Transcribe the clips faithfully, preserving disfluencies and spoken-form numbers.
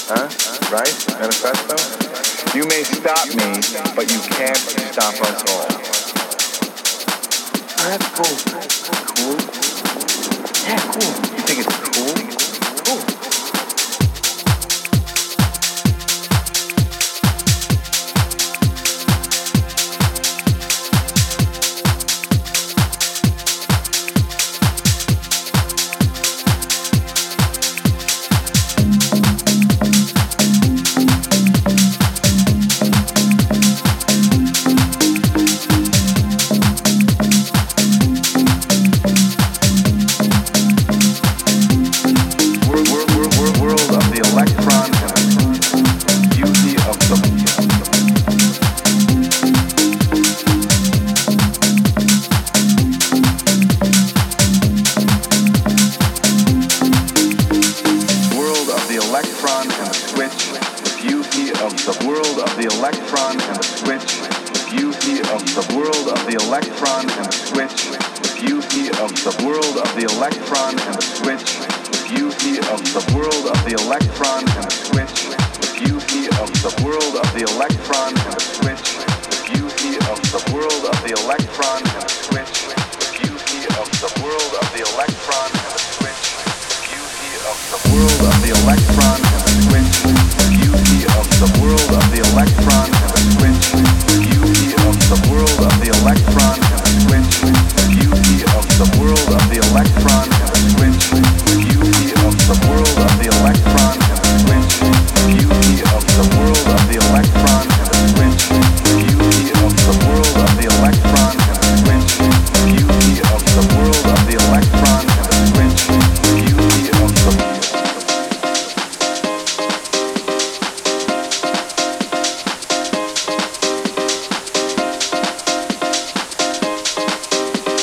Huh? Right? Manifesto? You may stop me, but you can't stop us all. Oh, that's cool. Cool? Yeah, cool. You think it's cool? Cool.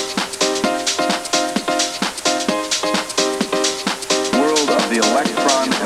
The electron